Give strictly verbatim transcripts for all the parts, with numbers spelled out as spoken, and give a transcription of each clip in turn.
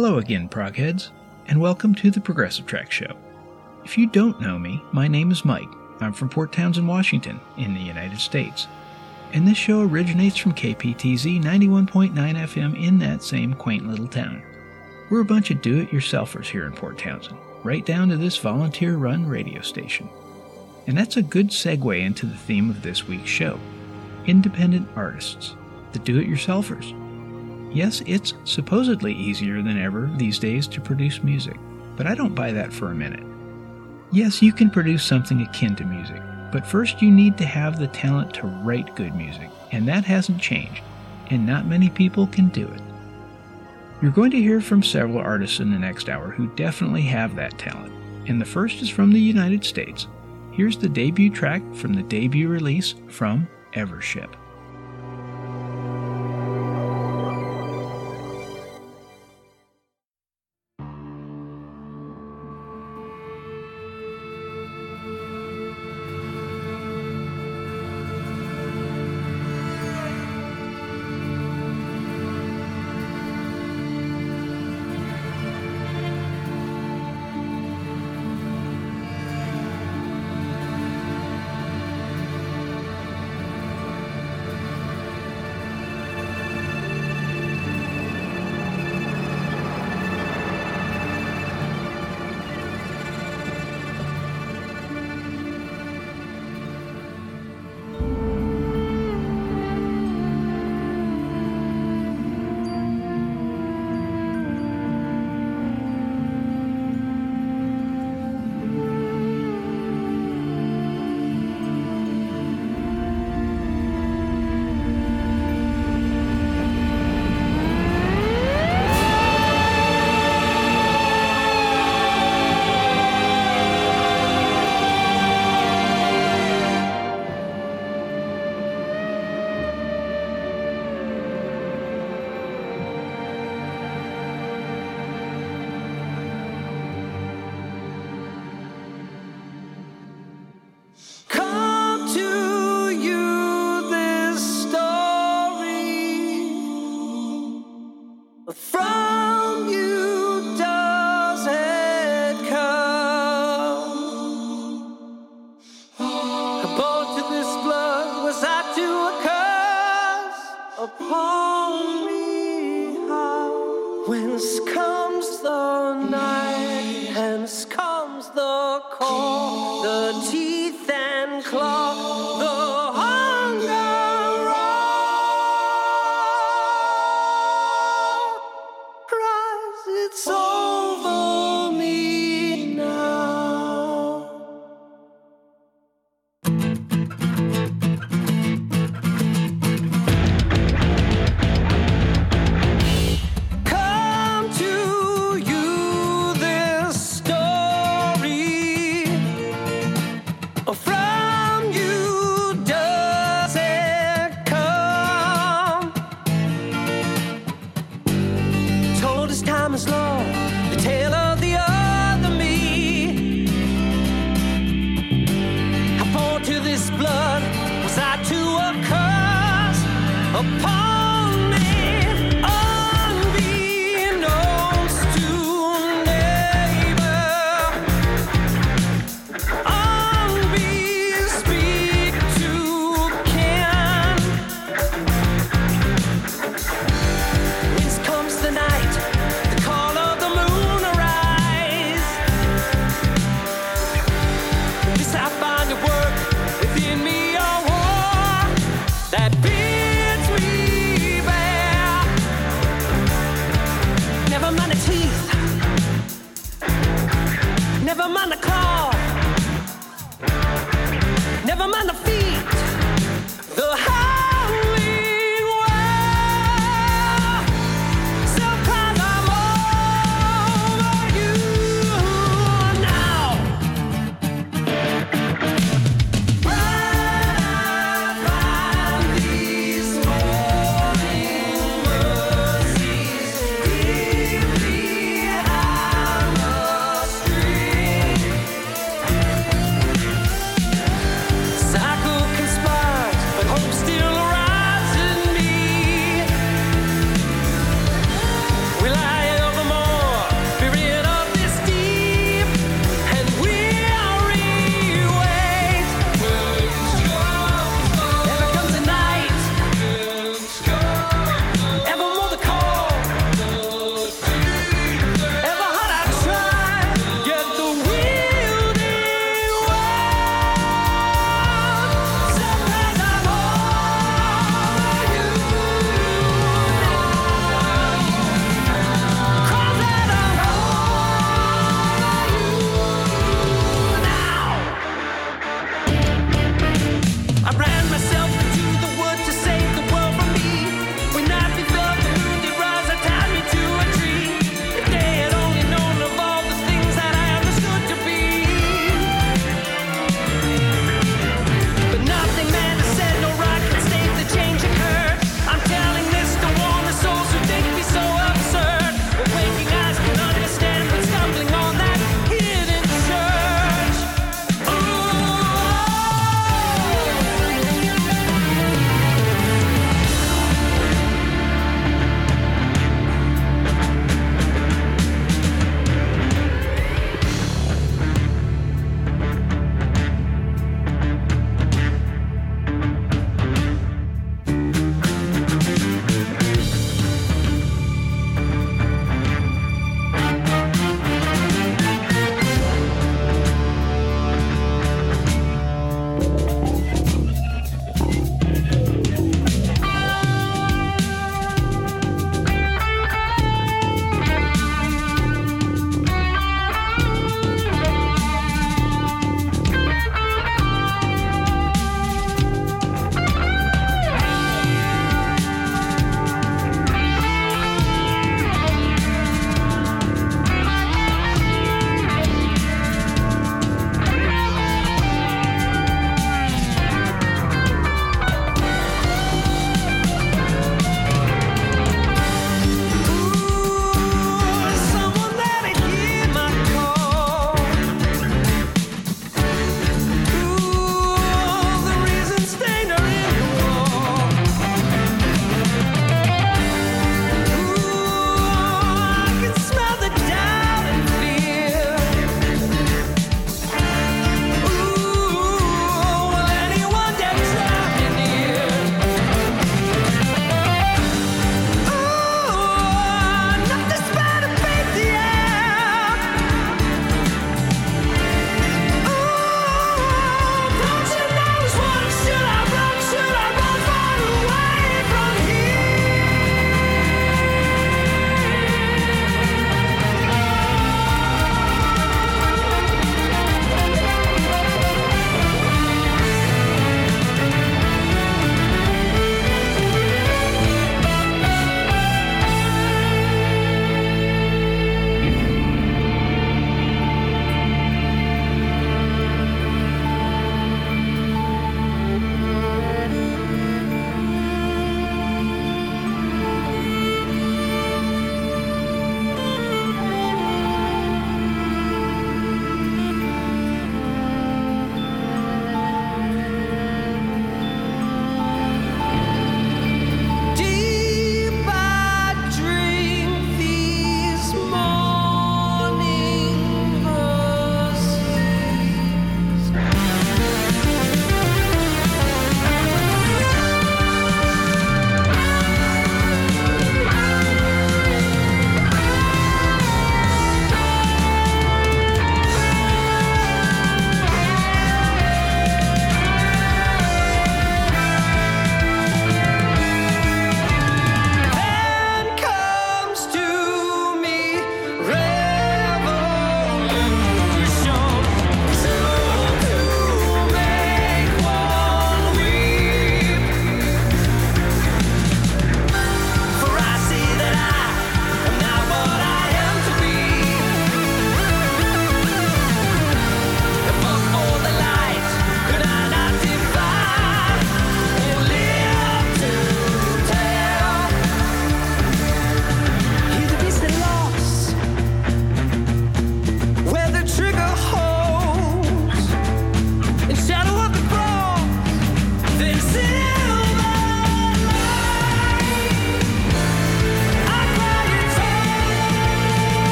Hello again, progheads, and welcome to the Progressive Track Show. If you don't know me, my name is Mike. I'm from Port Townsend, Washington, in the United States. And this show originates from K P T Z ninety-one point nine F M in that same quaint little town. We're a bunch of do-it-yourselfers here in Port Townsend, right down to this volunteer-run radio station. And that's a good segue into the theme of this week's show. Independent artists, the do-it-yourselfers. Yes, it's supposedly easier than ever these days to produce music, but I don't buy that for a minute. Yes, you can produce something akin to music, but first you need to have the talent to write good music, and that hasn't changed, and not many people can do it. You're going to hear from several artists in the next hour who definitely have that talent, and the first is from the United States. Here's the debut track from the debut release from Evership.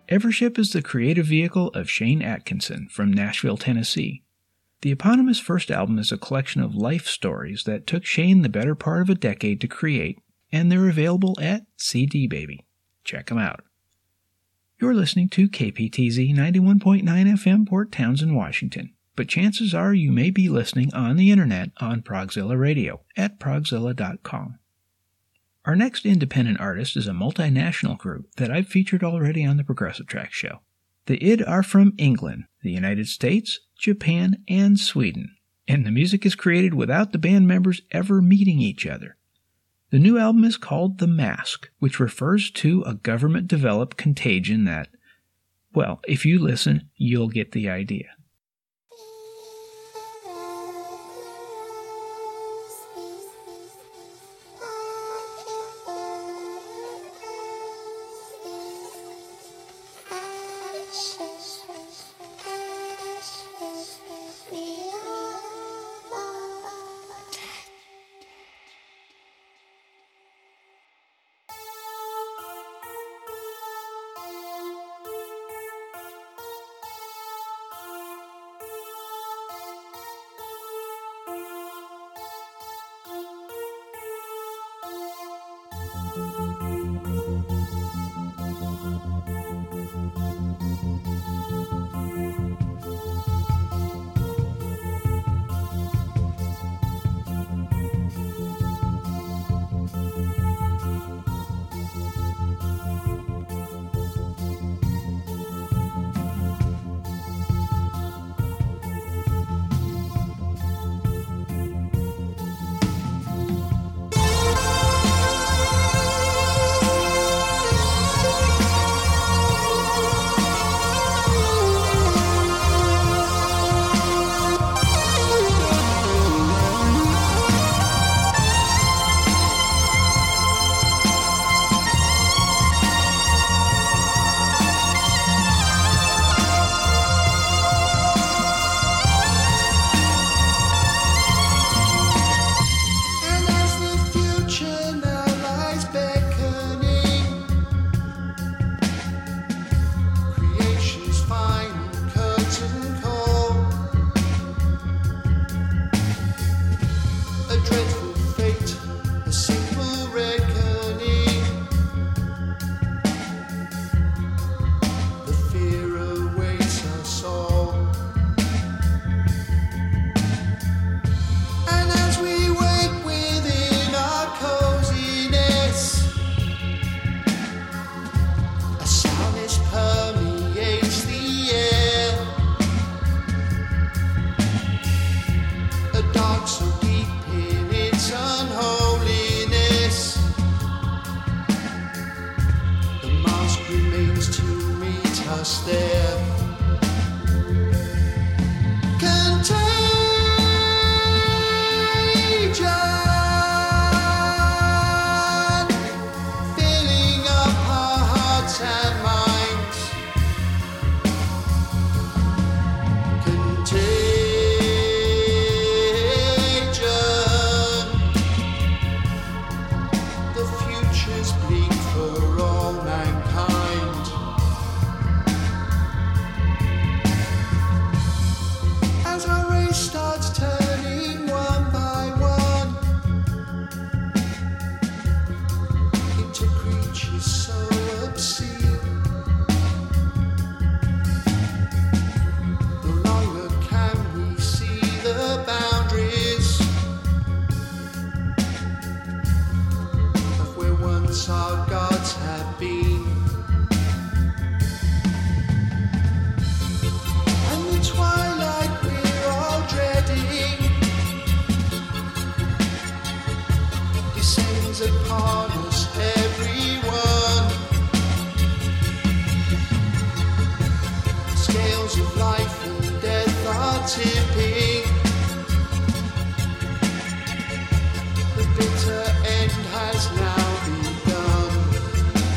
Evership is the creative vehicle of Shane Atkinson from Nashville, Tennessee. The eponymous first album is a collection of life stories that took Shane the better part of a decade to create, and they're available at C D Baby. Check them out. You're listening to K P T Z ninety-one point nine F M Port Townsend, Washington, but chances are you may be listening on the internet on Progzilla Radio at progzilla dot com. Our next independent artist is a multinational group that I've featured already on the Progressive Track show. The I D are from England, the United States, Japan, and Sweden, and the music is created without the band members ever meeting each other. The new album is called The Mask, which refers to a government-developed contagion that, well, if you listen, you'll get the idea. The bitter end has now begun.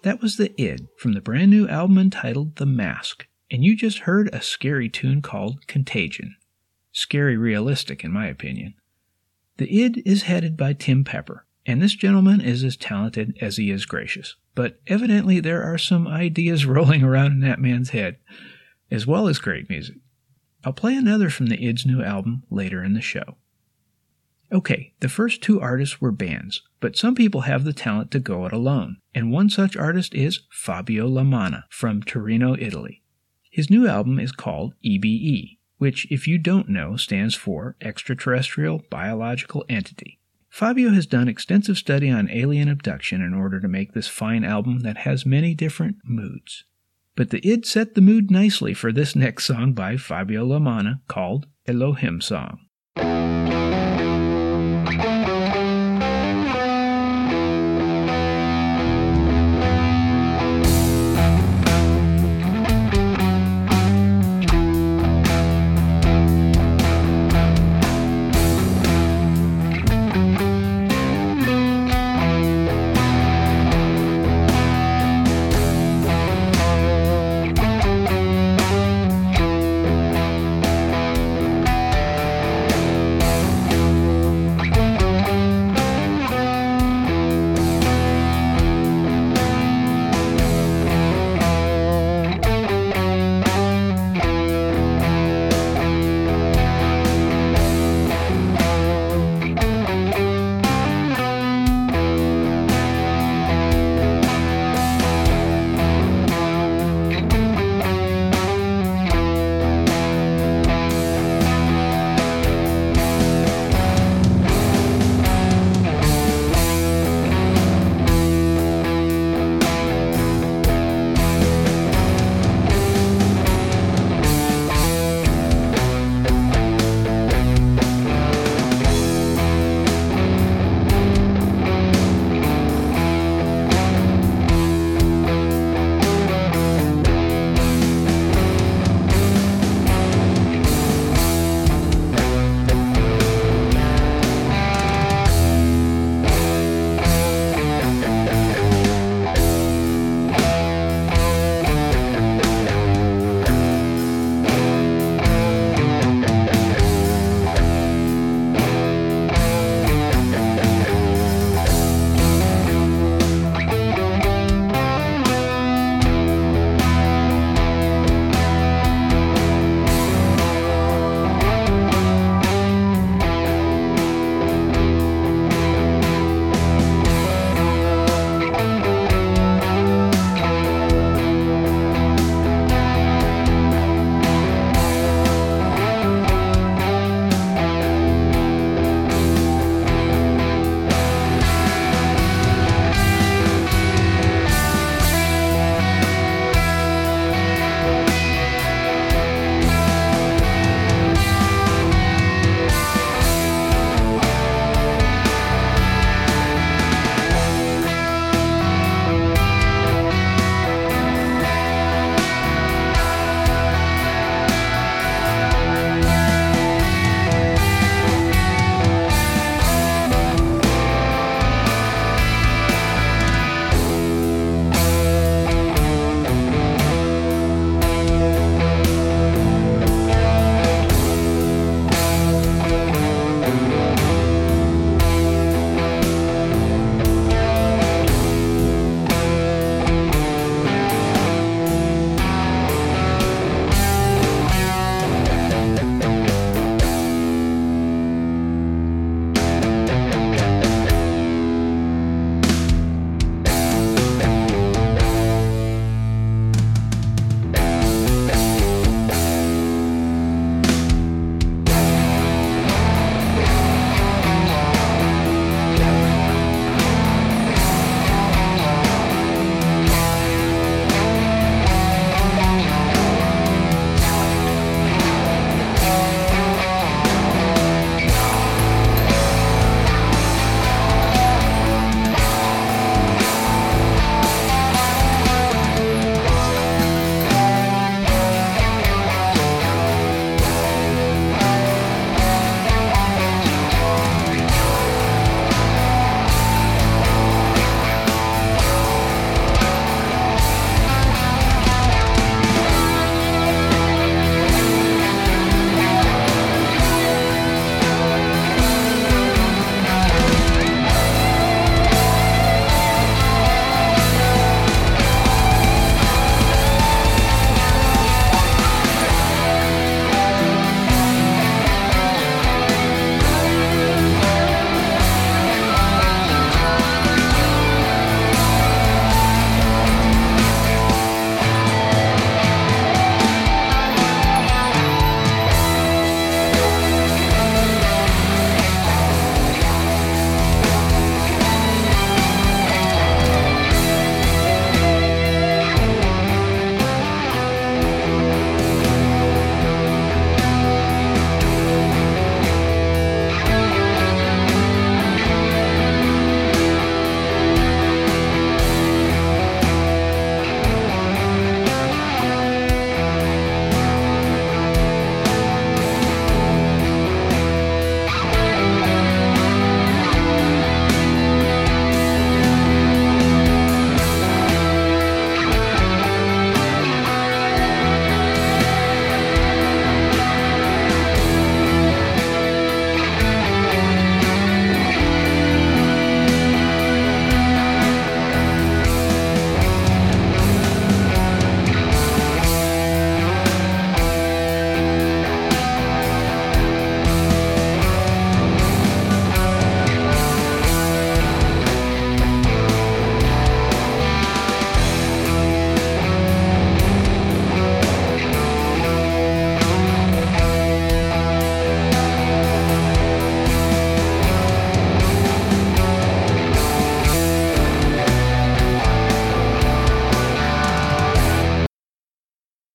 That was The Id from the brand new album entitled The Mask, and you just heard a scary tune called Contagion. Scary realistic in my opinion. The Id is headed by Tim Pepper, and this gentleman is as talented as he is gracious, but evidently there are some ideas rolling around in that man's head, as well as great music. I'll play another from the Id's new album later in the show. Okay, the first two artists were bands, but some people have the talent to go it alone, and one such artist is Fabio Lamanna from Torino, Italy. His new album is called E B E, which, if you don't know, stands for Extraterrestrial Biological Entity. Fabio has done extensive study on alien abduction in order to make this fine album that has many different moods. But the Id set the mood nicely for this next song by Fabio Lamanna called Elohim Song.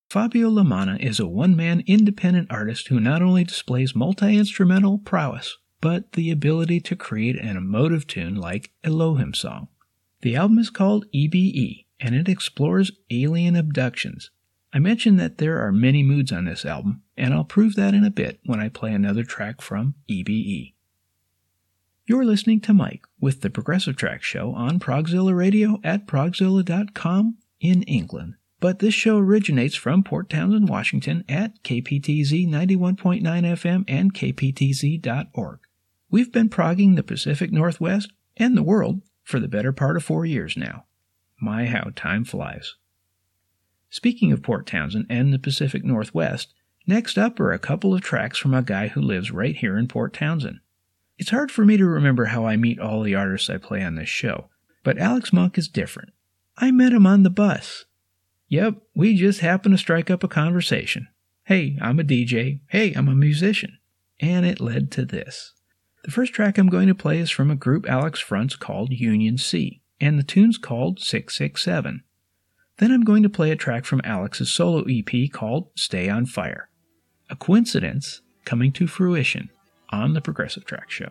Fabio Lamanna is a one-man independent artist who not only displays multi-instrumental prowess, but the ability to create an emotive tune like Elohim Song. The album is called E B E, and it explores alien abductions. I mentioned that there are many moods on this album, and I'll prove that in a bit when I play another track from E B E. You're listening to Mike with the Progressive Track Show on Progzilla Radio at progzilla dot com in England. But this show originates from Port Townsend, Washington at K P T Z ninety-one point nine F M and K P T Z dot org. We've been progging the Pacific Northwest and the world for the better part of four years now. My, how time flies. Speaking of Port Townsend and the Pacific Northwest, next up are a couple of tracks from a guy who lives right here in Port Townsend. It's hard for me to remember how I meet all the artists I play on this show, but Alex Monk is different. I met him on the bus. Yep, we just happened to strike up a conversation. Hey, I'm a D J. Hey, I'm a musician. And it led to this. The first track I'm going to play is from a group Alex fronts called Union C, and the tune's called six six seven. Then I'm going to play a track from Alex's solo E P called Stay on Fire. A coincidence coming to fruition on the Progressive Track Show.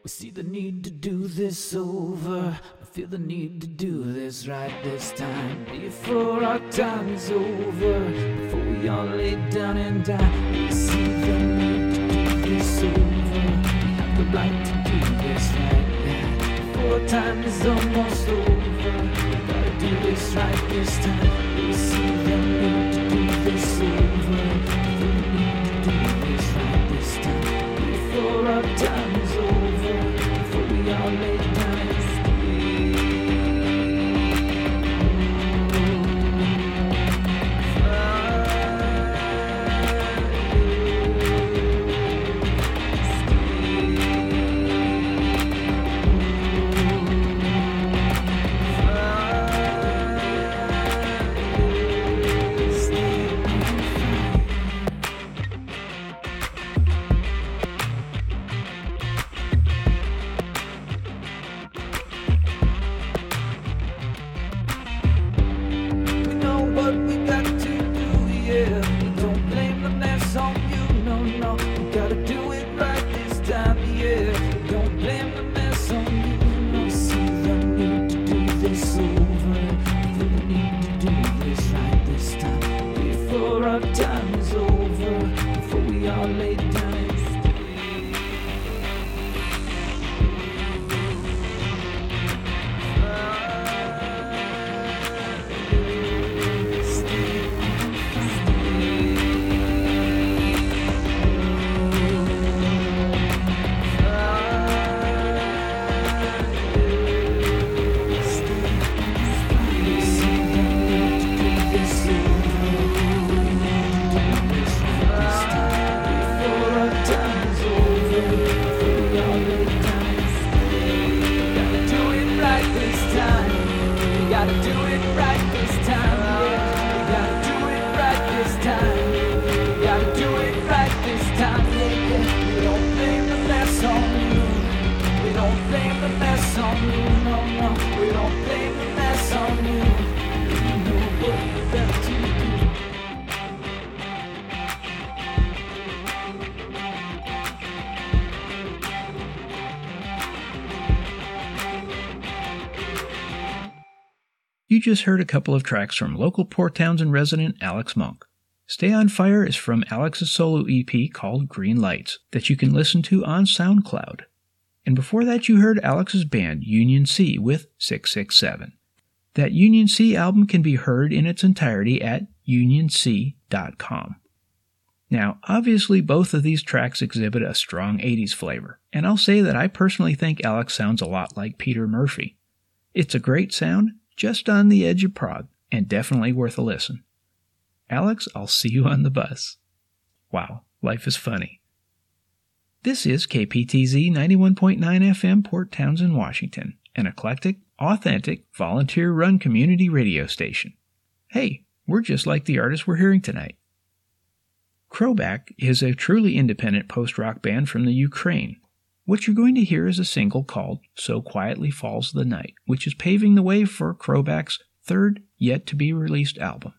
We see the need to do this over. I feel the need to do this right this time. Before our time is over, before we all lay down and die. We see the need to do this over. We have the right to do this right now. Before time is almost over, we gotta do this right this time. We see the need to do this over. We feel the need to do this right this time. Before our time is over, before we all lay down and You just heard a couple of tracks from local Port Townsend resident Alex Monk. Stay on Fire is from Alex's solo E P called Green Lights that you can listen to on SoundCloud. And before that you heard Alex's band Union C with six six seven. That Union C album can be heard in its entirety at union c dot com. Now, obviously both of these tracks exhibit a strong eighties flavor, and I'll say that I personally think Alex sounds a lot like Peter Murphy. It's a great sound, just on the edge of prog, and definitely worth a listen. Alex, I'll see you on the bus. Wow, life is funny. This is K P T Z ninety-one point nine F M, Port Townsend, Washington, an eclectic, authentic, volunteer-run community radio station. Hey, we're just like the artists we're hearing tonight. Crowback is a truly independent post-rock band from the Ukraine. What you're going to hear is a single called So Quietly Falls the Night, which is paving the way for Crowback's third yet-to-be-released album.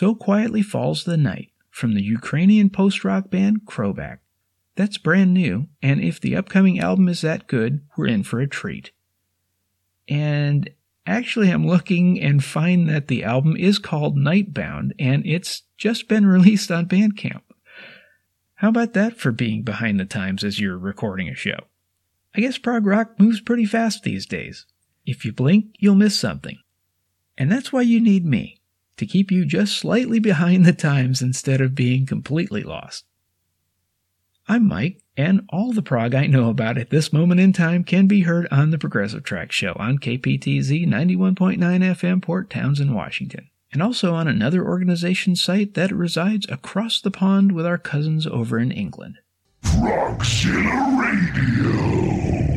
So Quietly Falls the Night from the Ukrainian post-rock band Krovak. That's brand new, and if the upcoming album is that good, we're in for a treat. And actually, I'm looking and find that the album is called Nightbound, and it's just been released on Bandcamp. How about that for being behind the times as you're recording a show? I guess prog rock moves pretty fast these days. If you blink, you'll miss something. And that's why you need me, to keep you just slightly behind the times instead of being completely lost. I'm Mike, and all the prog I know about at this moment in time can be heard on the Progressive Track Show on K P T Z ninety-one point nine F M Port Townsend, Washington, and also on another organization site that resides across the pond with our cousins over in England. Progzilla Radio.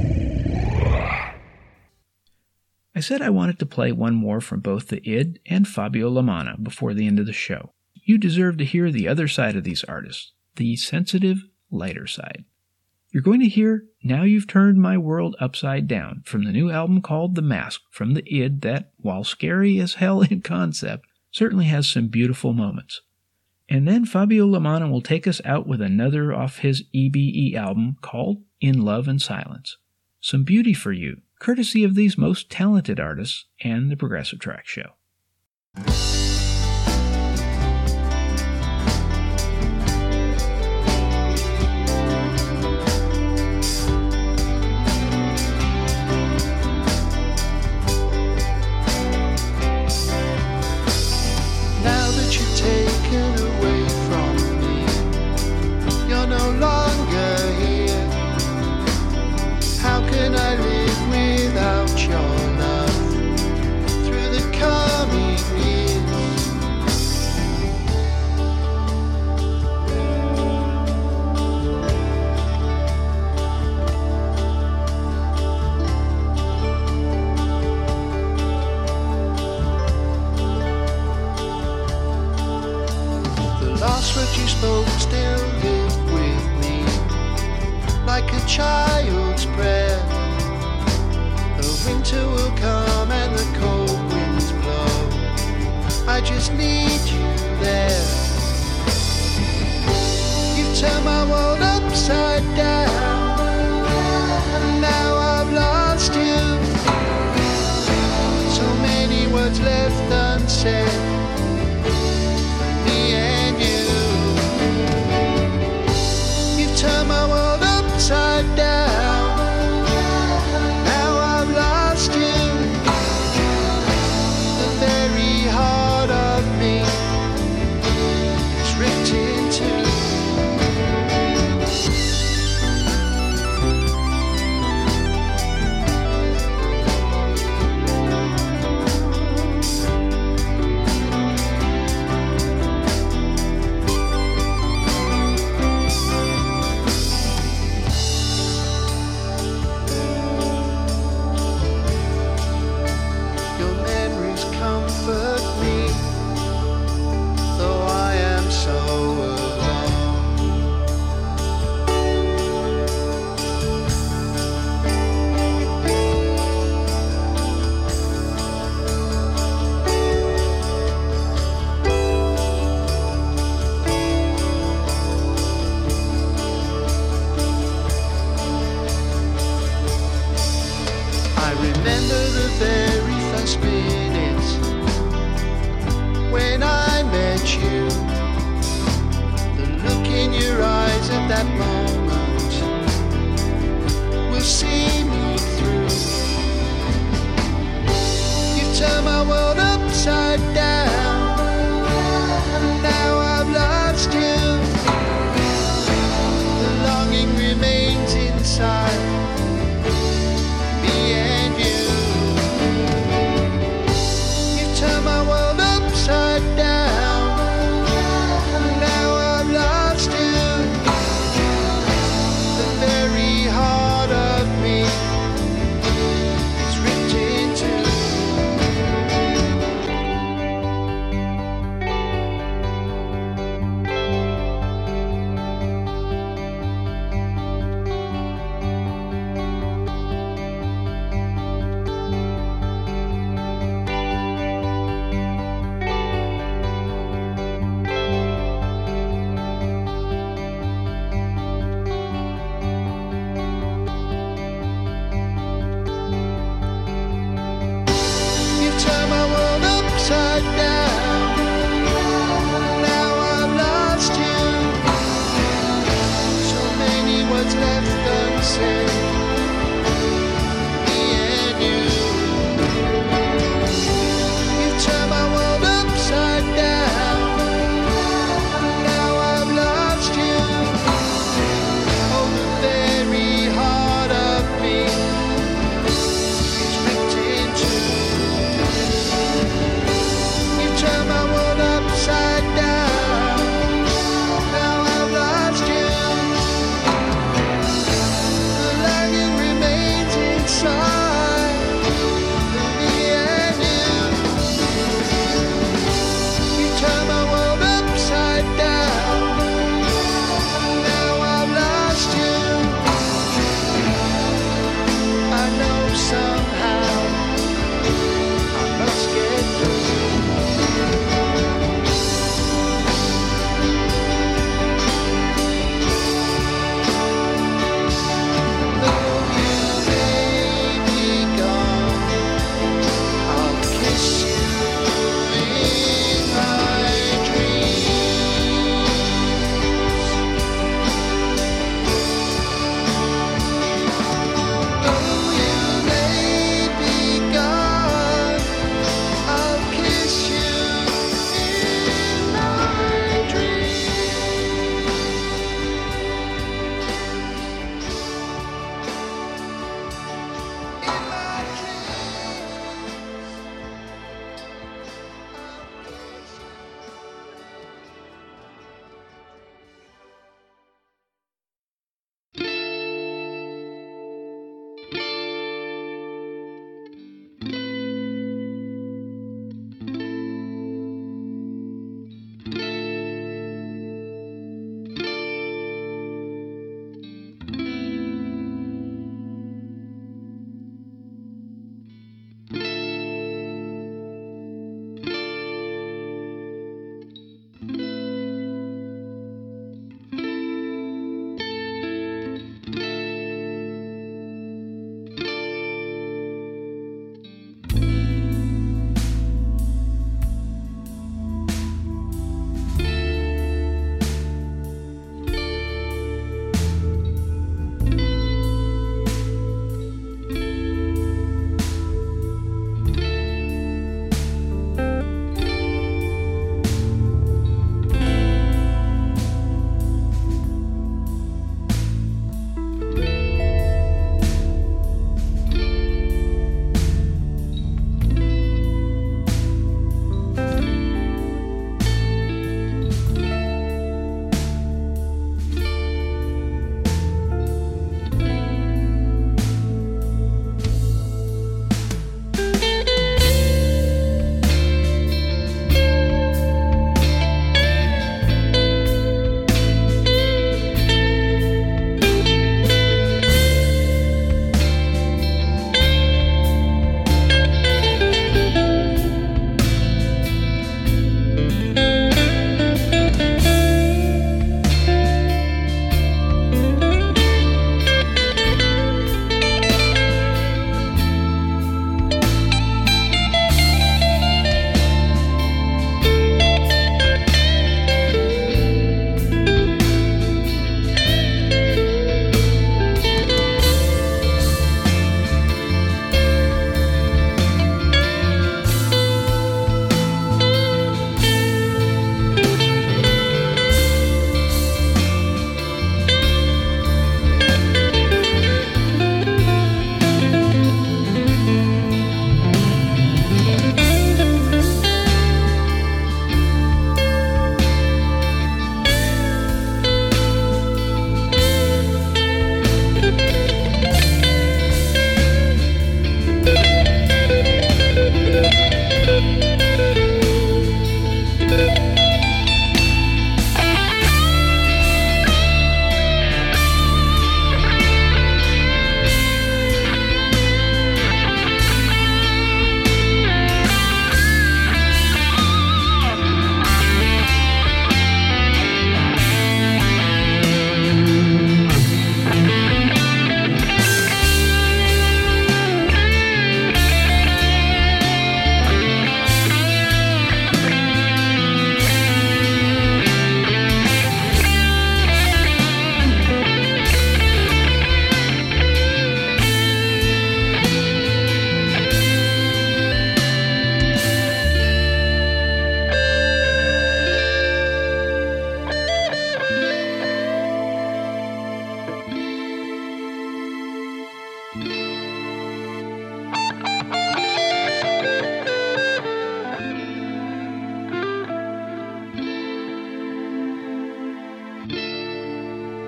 I said I wanted to play one more from both the Id and Fabio Lamanna before the end of the show. You deserve to hear the other side of these artists, the sensitive, lighter side. You're going to hear Now You've Turned My World Upside Down from the new album called The Mask from the Id that, while scary as hell in concept, certainly has some beautiful moments. And then Fabio Lamanna will take us out with another off his E B E album called In Love and Silence. Some beauty for you, courtesy of these most talented artists and the Progressive Track Show. Now that you've taken away from me, you're no longer here. How can I live without your love through the coming years? The last words you spoke still live with me, like a child's prayer. The winter will come and the cold winds blow. I just need you there. You've turned my world upside down, and now I've lost you. So many words left unsaid. Turn my world upside down. Now I've lost you. The very heart of me is ripped in two.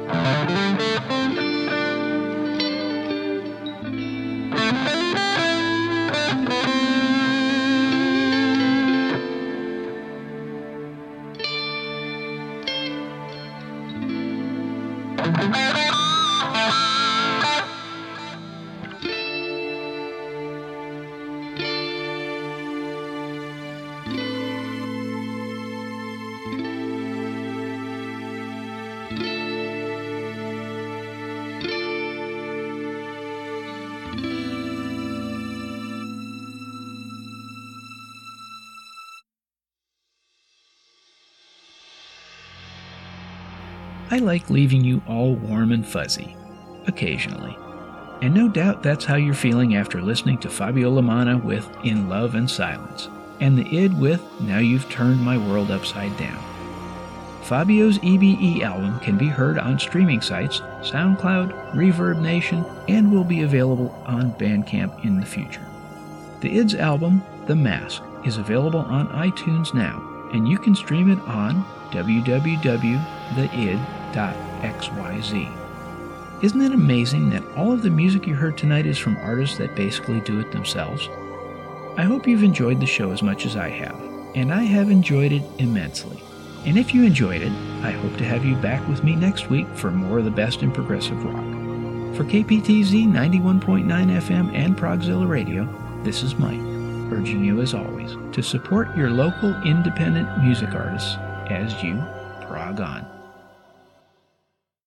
I like leaving you all warm and fuzzy, occasionally. And no doubt that's how you're feeling after listening to Fabio Lamanna with In Love and Silence, and the I D with Now You've Turned My World Upside Down. Fabio's E B E album can be heard on streaming sites, SoundCloud, Reverb Nation, and will be available on Bandcamp in the future. The I D's album, The Mask, is available on iTunes now, and you can stream it on w w w dot the i d dot x y z. Isn't it amazing that all of the music you heard tonight is from artists that basically do it themselves? I hope you've enjoyed the show as much as I have, and I have enjoyed it immensely. And if you enjoyed it, I hope to have you back with me next week for more of the best in progressive rock. For K P T Z ninety-one point nine F M and Progzilla Radio, this is Mike, urging you as always to support your local independent music artists as you prog on.